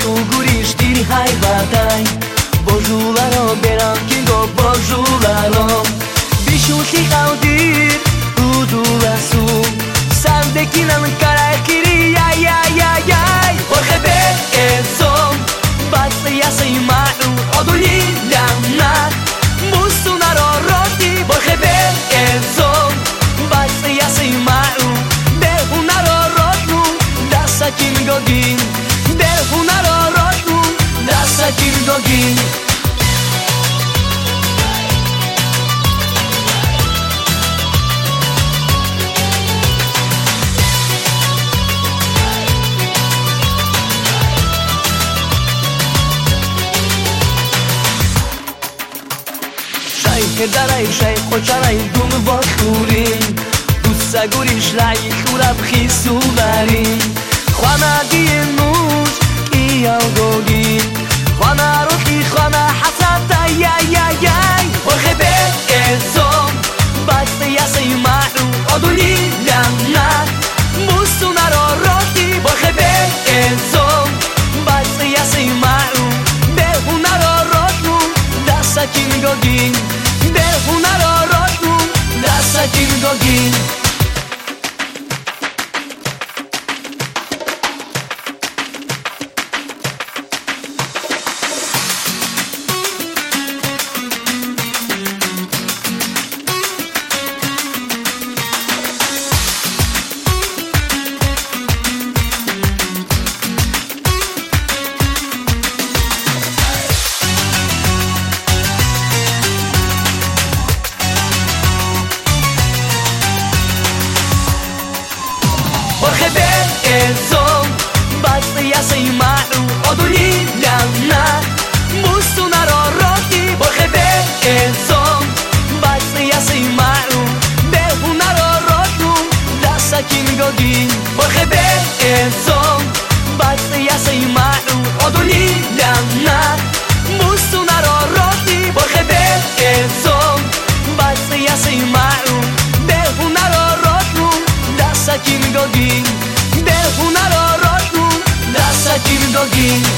tu gurish diri haj bataj Bojularo beram kingo bojularo Bishuti haudir udula su Sandekinan kara kiri ay ay ay ay Jorge Bezom Basta yasa imau oduli lana Musunaro roti Jorge Bezom Basta yasa imau Derhunaro rotu Dasa kim gogin Derhunaro rotu Dasa kim gogin Darai shay khocharay dum vakhurin Dusagurish ray khurab khisubarin Khana dienush iyagogin Khana ruhi khana hasat ay ay ay ay Jorge Bezom Basta yasay ma'u oduli lana Musunaro roti Jorge Bezom Basta yasay ma'u Derhunaro rotu Dasa kim gogin Derhunaro rotu Dasa kim gogin Jorge Bezom Basta yasay ma'u oduli lana Musunaro roti Jorge Bezom Basta yasay ma'u Derhunaro rotu Dasa kim gogin Jorge Bezom Basta yasay ma'u oduli lana Musunaro roti Jorge Bezom Basta yasay ma'u Derhunaro rotu Dasa kim gogin Derhunaro rotu Dasa kim gogin